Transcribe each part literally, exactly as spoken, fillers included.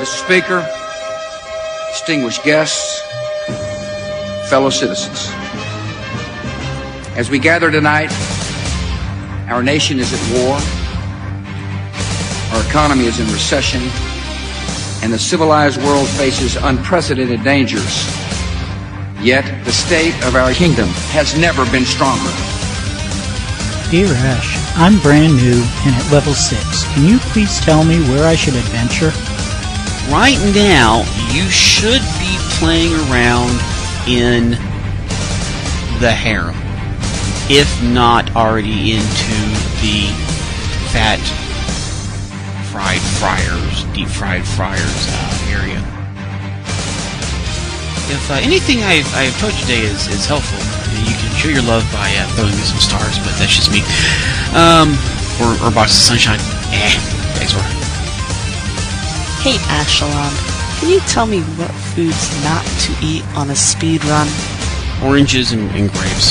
Mister Speaker, distinguished guests, fellow citizens. As we gather tonight, our nation is at war, our economy is in recession, and the civilized world faces unprecedented dangers. Yet the state of our kingdom has never been stronger. Dear Ash, I'm brand new and at level six. Can you please tell me where I should adventure? Right now, you should be playing around in the harem, if not already into the fat fried fryers, deep fried fryers uh, area. If uh, anything I've, I've told you today is, is helpful, you can show your love by uh, throwing me some stars, but that's just me. Um, or, or a box of sunshine. Eh, thanks for Hey, Ashalon, can you tell me what foods not to eat on a speed run? Oranges and, and grapes.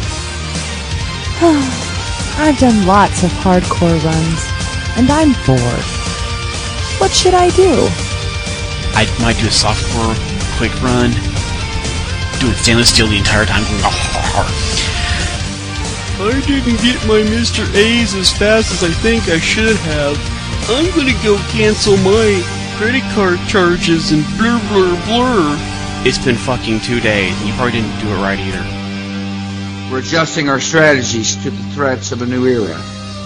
I've done lots of hardcore runs, and I'm bored. What should I do? I might do a softcore quick run, doing stainless steel the entire time, going, oh, I didn't get my Mister A's as fast as I think I should have. I'm gonna go cancel my credit card charges and blur blur blur. It's been fucking two days, and you probably didn't do it right either. We're adjusting our strategies to the threats of a new era.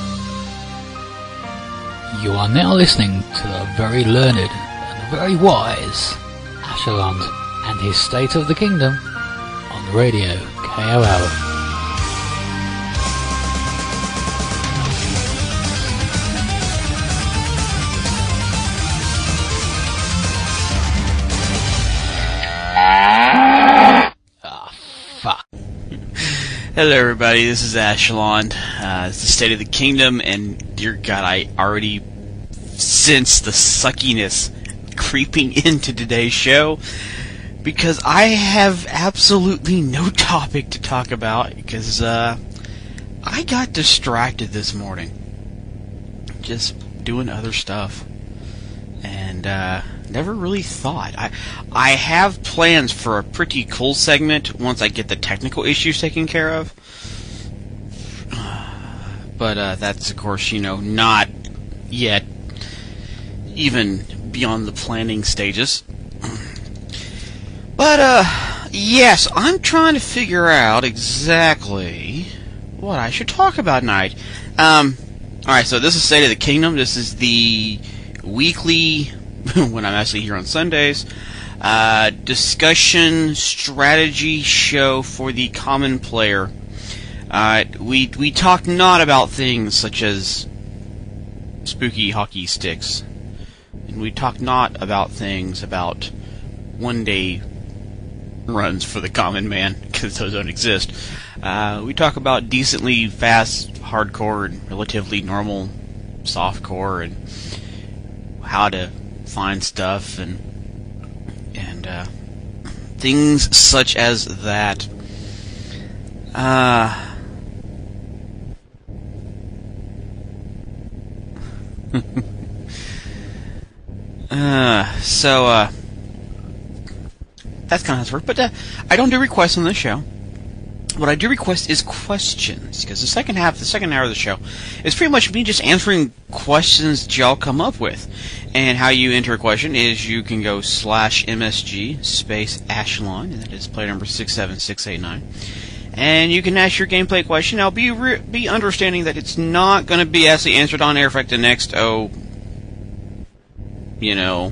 You are now listening to the very learned and the very wise Ashalon and his State of the Kingdom on the radio K O L. Ah, fuck. Hello everybody, this is Ashalon. Uh, it's the State of the Kingdom, and dear God, I already sense the suckiness creeping into today's show, because I have absolutely no topic to talk about, because uh, I got distracted this morning. Just doing other stuff. And uh, never really thought. I I have plans for a pretty cool segment once I get the technical issues taken care of. But uh, that's, of course, you know, not yet even beyond the planning stages. But, uh, yes, I'm trying to figure out exactly what I should talk about tonight. Um, alright, so this is State of the Kingdom. This is the weekly, when I'm actually here on Sundays, uh, discussion strategy show for the common player. Uh, we we talk not about things such as spooky hockey sticks, and we talk not about things about one day runs for the common man, because those don't exist. Uh, we talk about decently fast hardcore and relatively normal softcore, and how to find stuff, and and uh, things such as that. Uh, uh, so uh, that's kind of how it's worked. But uh, I don't do requests on this show. What I do request is questions, because the second half, the second hour of the show, is pretty much me just answering questions that y'all come up with. And how you enter a question is you can go slash MSG space Ashalon, and that is player number six seven six eight nine. And you can ask your gameplay question. I'll be re- be understanding that it's not going to be actually answered on air for like the next, oh, you know,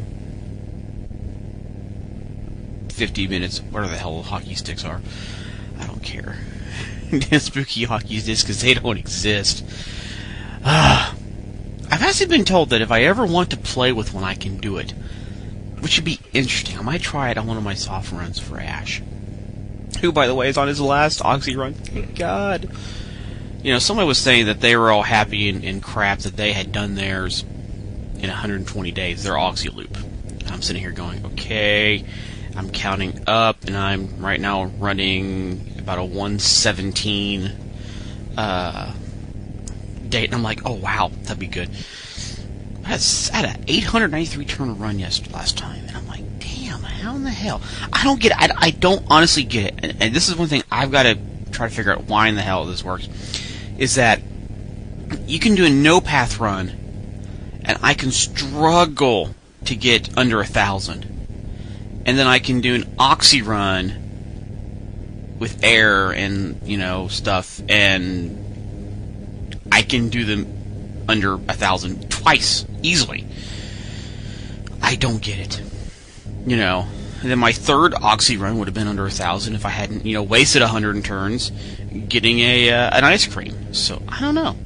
fifty minutes, whatever the hell hockey sticks are. I don't care. Spooky hockey sticks, because they don't exist. Ah. I've actually been told that if I ever want to play with one, I can do it. Which should be interesting. I might try it on one of my soft runs for Ash. Who, by the way, is on his last Oxy run. Thank God. You know, somebody was saying that they were all happy and, and crap that they had done theirs in one hundred twenty days, their Oxy loop. And I'm sitting here going, okay, I'm counting up, and I'm right now running about a one seventeen uh, date, and I'm like, oh wow, that'd be good. I had, I had an eight hundred ninety-three turn run yesterday last time, and I'm like, damn, how in the hell? I don't get it. I, I don't honestly get it. And, and this is one thing I've got to try to figure out why in the hell this works. Is that you can do a no-path run, and I can struggle to get under a thousand. And then I can do an oxy run with air and, you know, stuff, and I can do them under a thousand twice, easily. I don't get it. You know, and then my third oxy run would have been under a thousand if I hadn't, you know, wasted a hundred turns getting a uh, an ice cream. So, I don't know.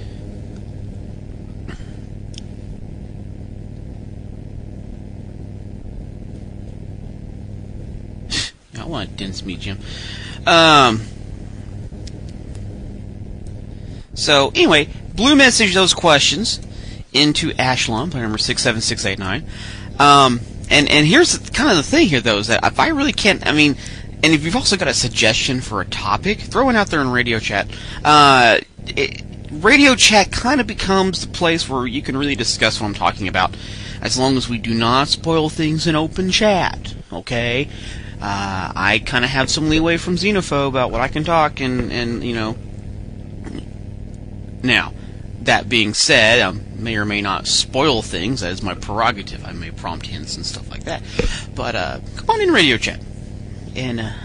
I want to dance me, Jim. Um. So, anyway, Blue messaged those questions into Ashlon, play number six seven six eight nine. Um, and, and here's kind of the thing here, though, is that if I really can't, I mean, and if you've also got a suggestion for a topic, throw it out there in radio chat. Uh, it, radio chat kind of becomes the place where you can really discuss what I'm talking about, as long as we do not spoil things in open chat, okay? Uh, I kind of have some leeway from Xenophobe about what I can talk, and, and you know. Now, that being said, I may or may not spoil things. That is my prerogative. I may prompt hints and stuff like that. But, uh, come on in radio chat. And, uh,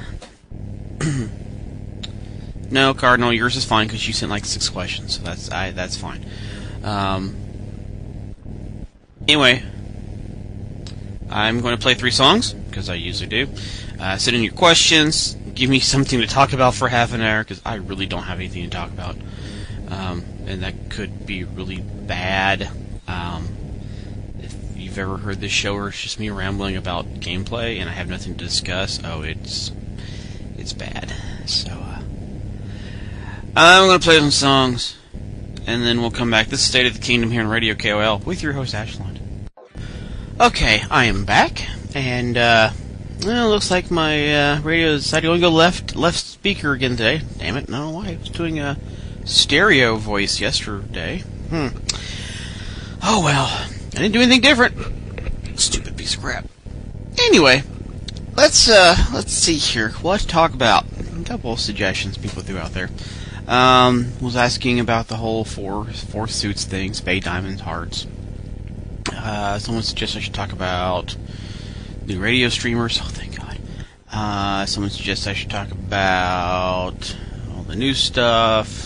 no, Cardinal, yours is fine because you sent like six questions, so that's, I, that's fine. Um, anyway, I'm going to play three songs, because I usually do. Uh, send in your questions. Give me something to talk about for half an hour, because I really don't have anything to talk about. Um, and that could be really bad. Um, if you've ever heard this show where it's just me rambling about gameplay and I have nothing to discuss, oh, it's it's bad. So, uh, I'm going to play some songs, and then we'll come back. This is State of the Kingdom here on Radio K O L with your host, Ashland. Okay, I am back, and, uh, well, it looks like my, uh, radio decided to only go left, left speaker again today. Damn it, no, why? I was doing a stereo voice yesterday. Hmm. Oh well. I didn't do anything different. Stupid piece of crap. Anyway, let's uh let's see here. What to talk about? A couple of suggestions people threw out there. Um was asking about the whole four four suits thing, spade, diamonds, hearts. Uh someone suggested I should talk about new radio streamers. Oh thank God. Uh someone suggested I should talk about all the new stuff.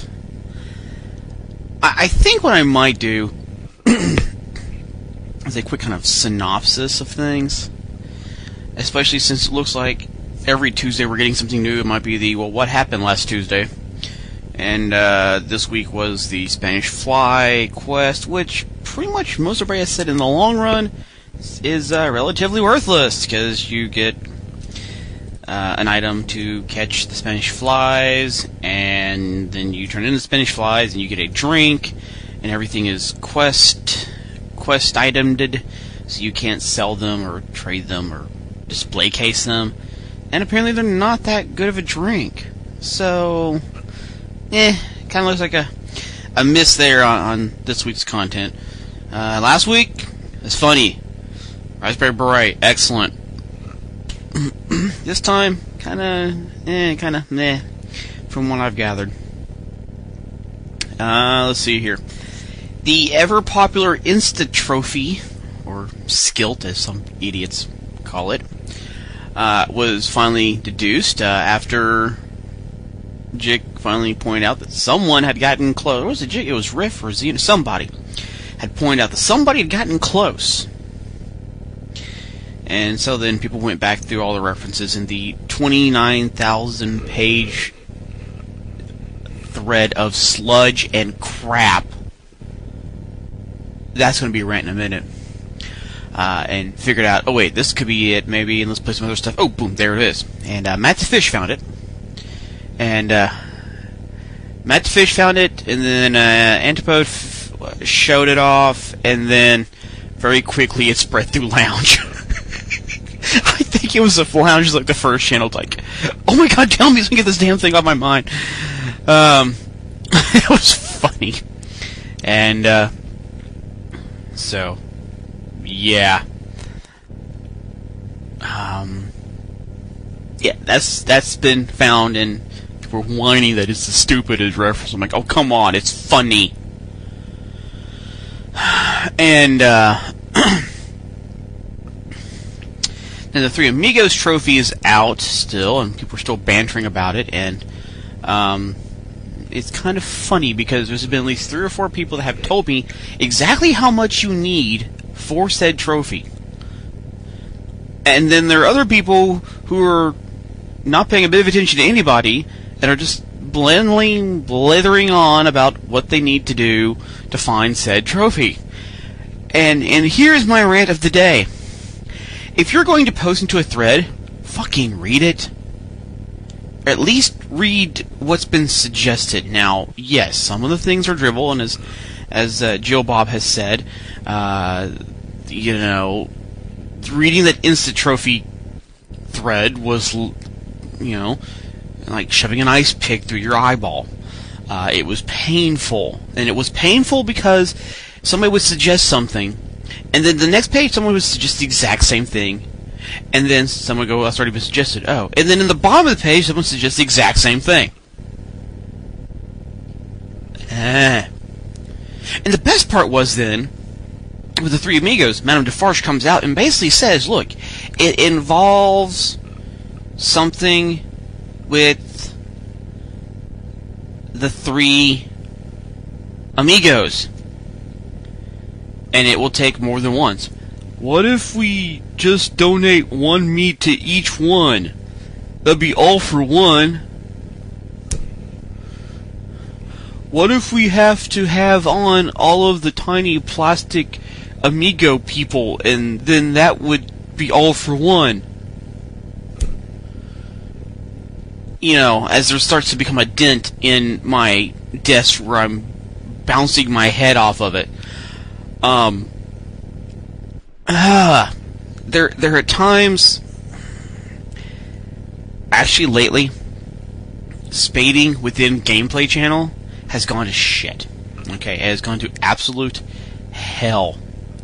I think what I might do is a quick kind of synopsis of things, especially since it looks like every Tuesday we're getting something new. It might be the, well, what happened last Tuesday? And uh, this week was the Spanish Fly quest, which pretty much most everybody has said in the long run is uh, relatively worthless, because you get Uh, an item to catch the Spanish flies, and then you turn into Spanish flies, and you get a drink, and everything is quest quest itemed, so you can't sell them or trade them or display case them. And apparently they're not that good of a drink. So, eh, kind of looks like a a miss there on, on this week's content. Uh, last week, it's funny. Raspberry Beret, excellent. This time, kind of, eh, kind of, meh, from what I've gathered. Uh, let's see here. The ever-popular Insta Trophy, or Skilt, as some idiots call it, uh, was finally deduced uh, after Jick finally pointed out that someone had gotten close. Was it Jick? It was Riff or Xeno. Somebody had pointed out that somebody had gotten close. And so then people went back through all the references in the twenty-nine thousand page thread of sludge and crap. That's going to be a rant in a minute. Uh, and figured out, oh wait, this could be it, maybe, and let's play some other stuff. Oh, boom, there it is. And uh, Matt the Fish found it. And uh, Matt the Fish found it, and then uh, Antipode f- showed it off, and then very quickly it spread through Lounge. I think it was the Lounge, like the first channel, like, oh my god, tell me so I can get this damn thing off my mind. Um, it was funny. And, uh, So, yeah. Um, yeah, that's that's been found, and people are whining that it's the stupidest reference. I'm like, oh, come on, it's funny. And, uh... and the Three Amigos trophy is out still, and people are still bantering about it, and um, it's kind of funny because there's been at least three or four people that have told me exactly how much you need for said trophy. And then there are other people who are not paying a bit of attention to anybody and are just blindly blithering on about what they need to do to find said trophy. And and here's my rant of the day. If you're going to post into a thread, fucking read it. Or at least read what's been suggested. Now, yes, some of the things are drivel, and as as uh, Jill Bob has said, uh, you know, reading that Instant Trophy thread was, you know, like shoving an ice pick through your eyeball. Uh, it was painful, and it was painful because somebody would suggest something, and then the next page someone would suggest the exact same thing, and then someone would go, well, that's already been suggested. Oh, and then in the bottom of the page someone suggests the exact same thing. Eh. And the best part was then, with the Three Amigos, Madame Defarge comes out and basically says, look, it involves something with the Three Amigos, and it will take more than once. What if we just donate one meat to each one? That'd be all for one. What if we have to have on all of the tiny plastic Amigo people, and then that would be all for one? You know, as there starts to become a dent in my desk where I'm bouncing my head off of it. Um, uh, there, there are times, actually lately, spading within Gameplay Channel has gone to shit. Okay, it has gone to absolute hell.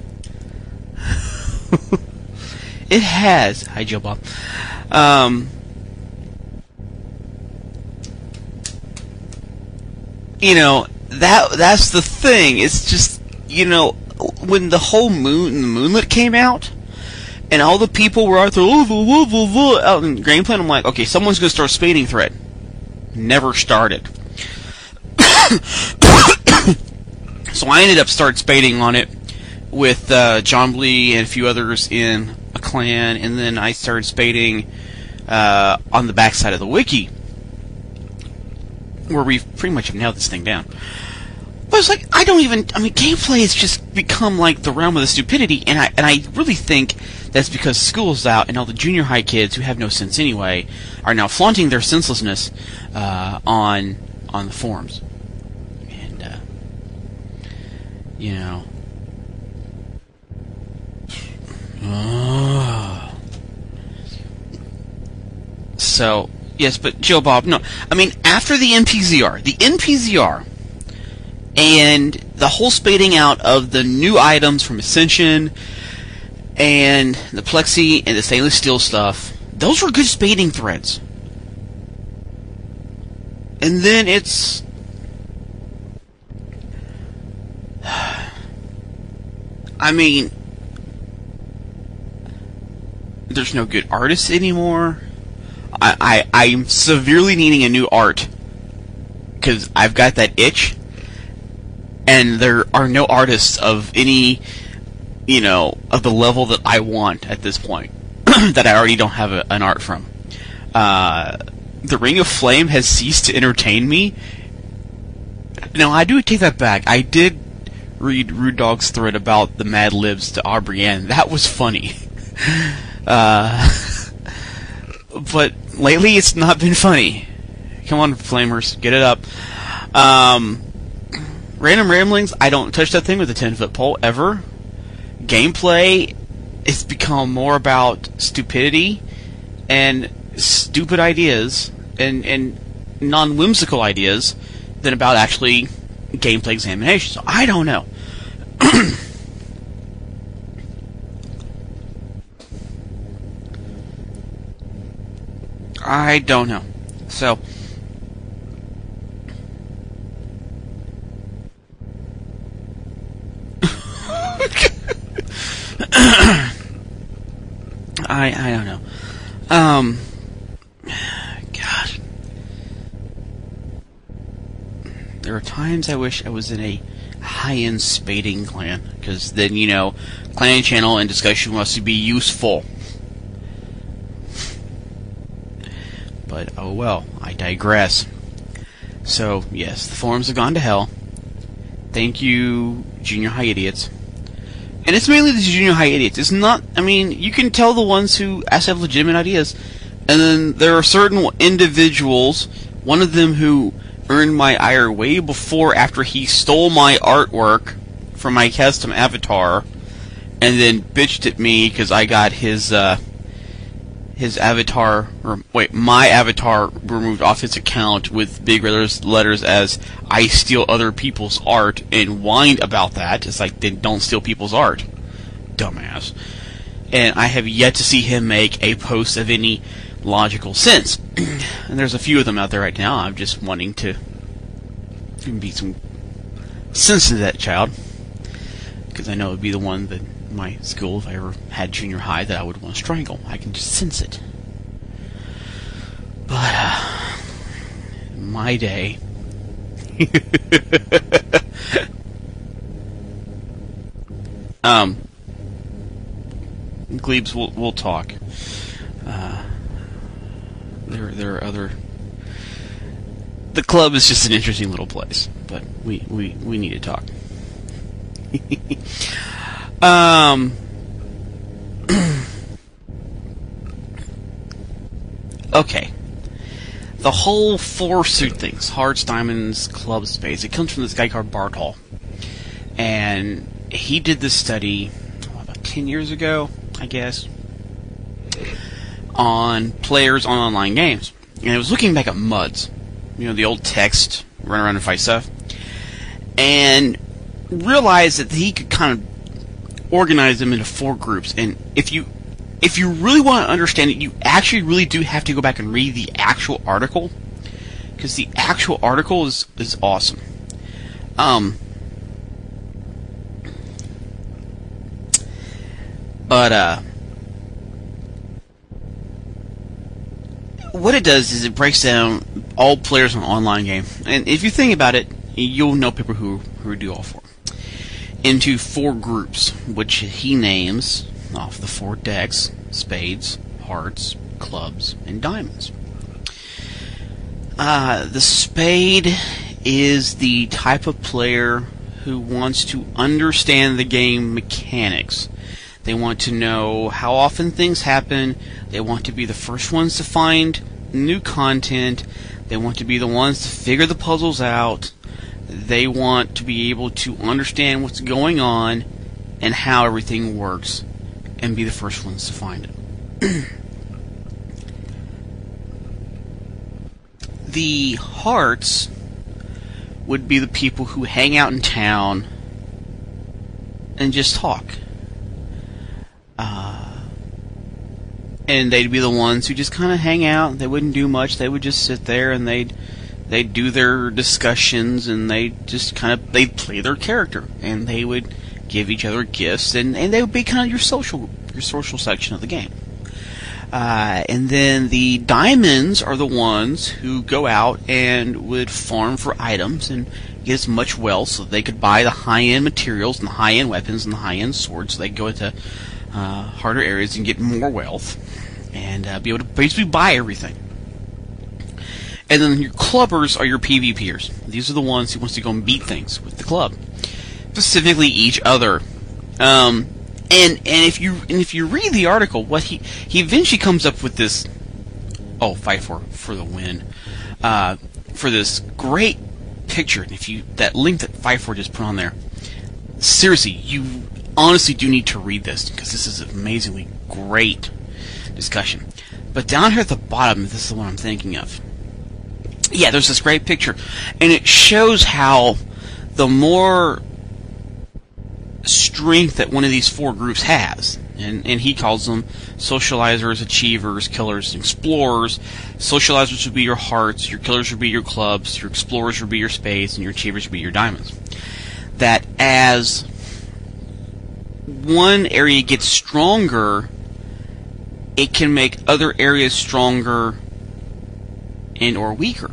It has. Hi, Joe Bob. Um, you know, that that's the thing. It's just, you know, when the whole moon, the Moonlit came out, and all the people were out there, oh, oh, oh, oh, out in Gameplay, I'm like, okay, someone's going to start a spading thread. Never started. So I ended up start spading on it with uh, John Blee and a few others in a clan, and then I started spading uh, on the backside of the wiki, where we've pretty much nailed this thing down. But it's like, I don't even, I mean, Gameplay has just become like the realm of the stupidity, and I and I really think that's because school's out, and all the junior high kids who have no sense anyway are now flaunting their senselessness uh, on on the forums. And, uh, you know. Oh. So, yes, but Joe Bob, no. I mean, after the N P Z R, the N P Z R, and the whole spading out of the new items from Ascension, and the Plexi and the stainless steel stuff, those were good spading threads. And then it's... I mean... There's no good artists anymore. I, I, I'm severely needing a new art, because I've got that itch, and there are no artists of any, you know, of the level that I want at this point, that I already don't have a, an art from. Uh, the Ring of Flame has ceased to entertain me. No, I do take that back. I did read Rude Dog's thread about the Mad Libs to Aubrienne. That was funny. Uh, but lately it's not been funny. Come on, Flamers, get it up. Um, Random Ramblings, I don't touch that thing with a ten-foot pole, ever. Gameplay, it's become more about stupidity and stupid ideas and, and non-whimsical ideas than about actually gameplay examination. So I don't know. I don't know. So, I I don't know. Um, God, there are times I wish I was in a high-end spading clan, because then, you know, clan channel and discussion wants to be useful. But oh well, I digress. So yes, the forums have gone to hell. Thank you, junior high idiots. And it's mainly the junior high idiots. It's not, I mean, you can tell the ones who actually have legitimate ideas. And then there are certain individuals, one of them who earned my ire way before after he stole my artwork from my custom avatar, and then bitched at me because I got his, uh, his avatar, or wait, my avatar removed off his account with big letters, letters as I steal other people's art, and whined about that. It's like, then don't steal people's art, dumbass. And I have yet to see him make a post of any logical sense. And there's a few of them out there right now. I'm just wanting to be some sense to that child, because I know it would be the one that my school, if I ever had junior high, that I would want to strangle. I can just sense it. But, uh, my day. um, Glebes, we'll, we'll talk. Uh, there, there are other... The club is just an interesting little place, but we, we, we need to talk. Um. Okay. The whole four suit things, hearts, diamonds, clubs, spades, it comes from this guy called Bartol. And he did this study oh, about ten years ago, I guess, on players on online games. And it was looking back at M U Ds, you know, the old text, run around and fight stuff, and realized that he could kind of organize them into four groups. And if you if you really want to understand it, you actually really do have to go back and read the actual article, because the actual article is is awesome. Um, but uh, what it does is it breaks down all players in an online game, and if you think about it, you'll know people who who do all four, into four groups, which he names off the four decks: spades, hearts, clubs, and diamonds. Uh, the spade is the type of player who wants to understand the game mechanics. They want to know how often things happen. They want to be the first ones to find new content. They want to be the ones to figure the puzzles out. They want to be able to understand what's going on and how everything works, and be the first ones to find it. The hearts would be the people who hang out in town and just talk. Uh, and they'd be the ones who just kind of hang out. They wouldn't do much. They would just sit there and they'd they'd do their discussions, and they just kind of they'd play their character, and they would give each other gifts, and, and they would be kind of your social your social section of the game. Uh, and then the diamonds are the ones who go out and would farm for items and get as much wealth so they could buy the high-end materials and the high-end weapons and the high-end swords, so they could go into uh, harder areas and get more wealth and uh, be able to basically buy everything. And then your clubbers are your PvPers. These are the ones who wants to go and beat things with the club, specifically each other. Um, and and if you and if you read the article, what he he eventually comes up with this. Oh, fight for for the win, uh, for this great picture. And if you that link that Fight for just put on there, seriously, you honestly do need to read this, because this is an amazingly great discussion. But down here at the bottom, this is the one I'm thinking of. Yeah, there's this great picture, and it shows how the more strength that one of these four groups has, And, and he calls them socializers, achievers, killers, and explorers. Socializers would be your hearts, your killers would be your clubs, your explorers would be your spades, and your achievers would be your diamonds. That as one area gets stronger, it can make other areas stronger and or weaker.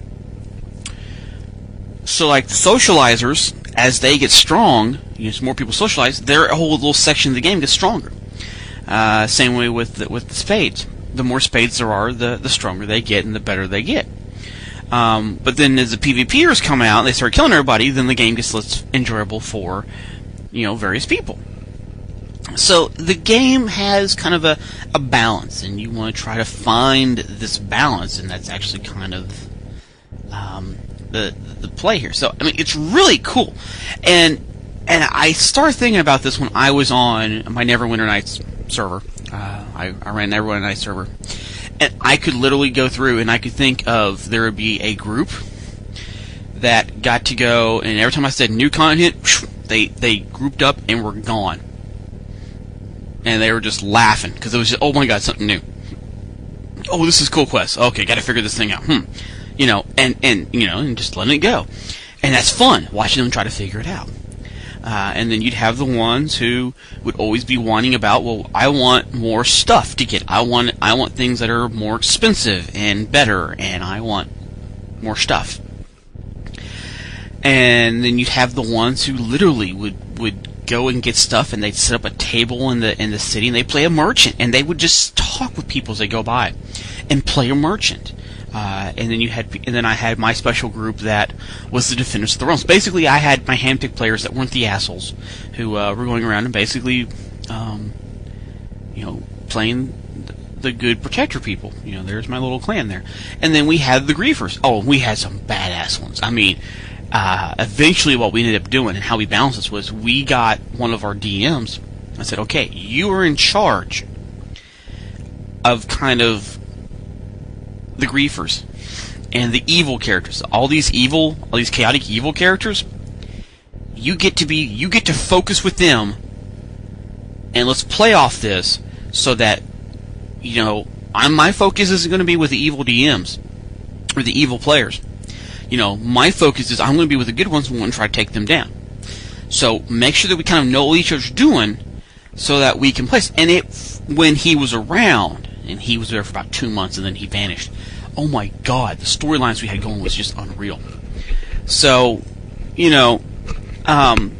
So like the socializers, as they get strong, you know, as more people socialize, their whole little section of the game gets stronger. Uh, same way with the, with the spades. The more spades there are, the, the stronger they get and the better they get. Um, but then as the PvPers come out and they start killing everybody, then the game gets less enjoyable for, you know, various people. So the game has kind of a, a balance, and you want to try to find this balance, and that's actually kind of um, the the play here. So I mean, it's really cool, and and I started thinking about this when I was on my Neverwinter Nights server. Uh, I, I ran Neverwinter Nights server, and I could literally go through and I could think of there would be a group that got to go, and every time I said new content, they they grouped up and were gone. And they were just laughing, because it was just, oh my god, something new. Oh, this is cool quest. Okay, gotta figure this thing out. Hmm. You know, and, and, you know, and just letting it go. And that's fun, watching them try to figure it out. Uh, and then you'd have the ones who would always be whining about, well, I want more stuff to get. I want, I want things that are more expensive and better, and I want more stuff. And then you'd have the ones who literally would, would go and get stuff, and they'd set up a table in the in the city, and they play a merchant, and they would just talk with people as they go by, and play a merchant. Uh, and then you had, and then I had my special group that was the Defenders of the Realms. Basically, I had my handpicked players that weren't the assholes, who uh, were going around and basically, um, you know, playing the good protector people. You know, there's my little clan there. And then we had the griefers. Oh, we had some badass ones. I mean. Uh, eventually what we ended up doing and how we balanced this was we got one of our D Ms. I said, okay, you are in charge of kind of the griefers and the evil characters. All these evil, all these chaotic evil characters, you get to be, you get to focus with them, and let's play off this so that, you know, I'm, my focus isn't going to be with the evil D Ms or the evil players. You know, my focus is I'm going to be with the good ones and want to try to take them down. So make sure that we kind of know what each other's doing so that we can place. And it, when he was around, and he was there for about two months and then he vanished, oh my god, the storylines we had going was just unreal. So, you know, um,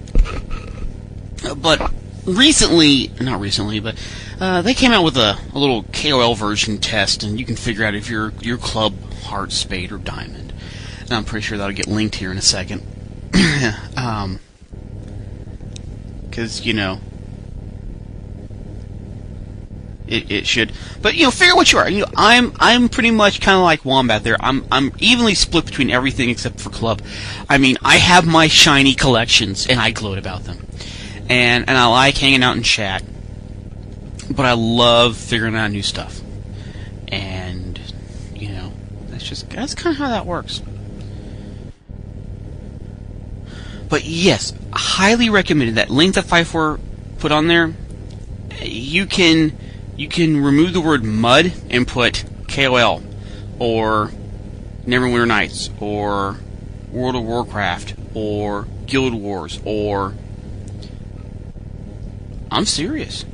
but recently, not recently, but uh, they came out with a, a little K O L version test, and you can figure out if you're your club, heart, spade, or diamond. And I'm pretty sure that'll get linked here in a second. um, because, you know, it, it should. But, you know, figure what you are. You know, I'm I'm pretty much kind of like Wombat there. I'm I'm evenly split between everything except for club. I mean, I have my shiny collections, and I gloat about them. And and I like hanging out in chat. But I love figuring out new stuff. And, you know, that's just, that's kind of how that works. But yes, highly recommended. That link that five four put on there, you can you can remove the word mud and put K O L or Neverwinter Nights or World of Warcraft or Guild Wars or, I'm serious.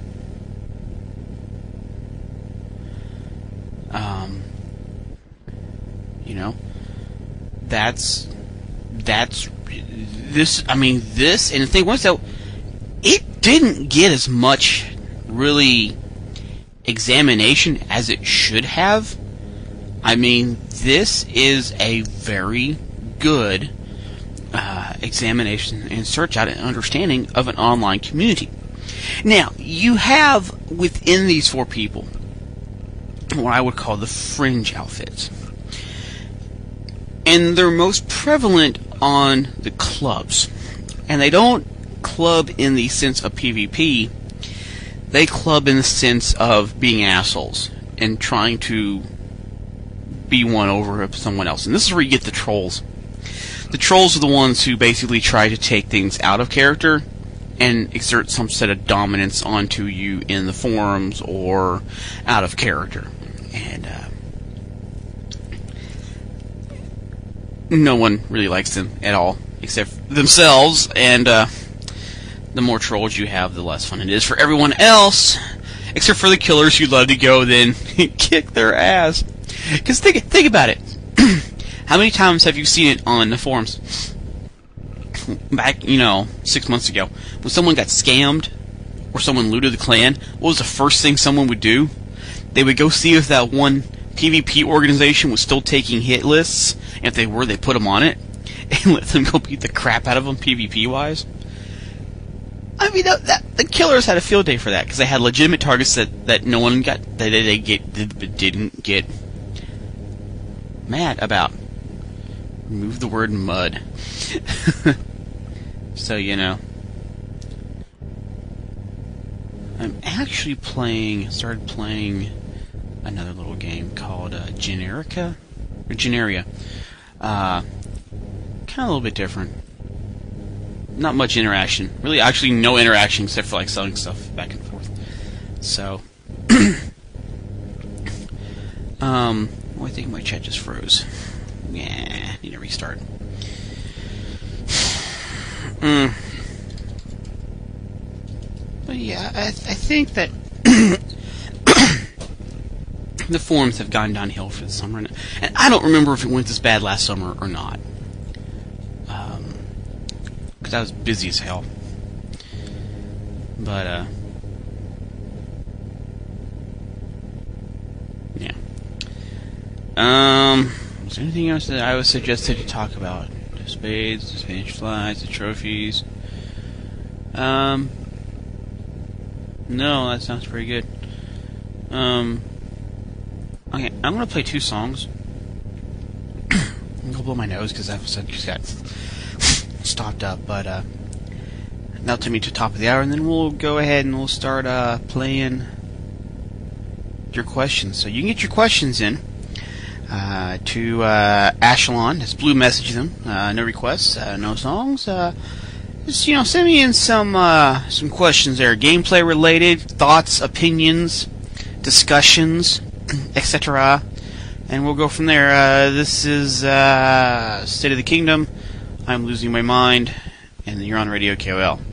Um, you know, that's that's this. I mean, this and the thing was though, it didn't get as much really examination as it should have. I mean, this is a very good uh, examination and search out and understanding of an online community. Now, you have within these four people what I would call the fringe outfits. And they're most prevalent on the clubs. And they don't club in the sense of PvP. They club in the sense of being assholes and trying to be one over someone else. And this is where you get the trolls. The trolls are the ones who basically try to take things out of character and exert some set of dominance onto you in the forums or out of character. And uh, no one really likes them at all, except for themselves, and uh, the more trolls you have, the less fun it is for everyone else, except for the killers who love to go then kick their ass. Because think, think about it. How many times have you seen it on the forums? Back, you know, six months ago, when someone got scammed, or someone looted the clan, what was the first thing someone would do? They would go see if that one PvP organization was still taking hit lists, and if they were, they put them on it, and let them go beat the crap out of them PvP-wise. I mean, that, that, the killers had a field day for that, because they had legitimate targets that, that no one got, that they get, didn't get mad about. Remove the word mud. So, you know. I'm actually playing, started playing another little game called uh, Generica? Or Generia. Uh, kind of a little bit different. Not much interaction. Really, actually no interaction except for like selling stuff back and forth. So, um, oh, I think my chat just froze. Yeah, need to restart. Mm. But yeah, I, th- I think that the forums have gone downhill for the summer, and, and I don't remember if it went this bad last summer or not. Um, because I was busy as hell. But uh, yeah. Um, is there anything else that I was suggested to talk about? The spades, the Spanish flies, the trophies. Um, no, that sounds pretty good. Um, okay, I'm gonna play two songs. I'm gonna blow my nose because I've just got stopped up, but uh, that'll take me to the top of the hour, and then we'll go ahead and we'll start uh playing your questions. So you can get your questions in. Uh, to uh, Ashelon, that's Blue message them. Uh, no requests, uh, no songs. Uh, just you know, send me in some uh, some questions there, gameplay related, thoughts, opinions, discussions, et cetera. And we'll go from there. Uh, this is uh, State of the Kingdom. I'm losing my mind, and you're on Radio K O L.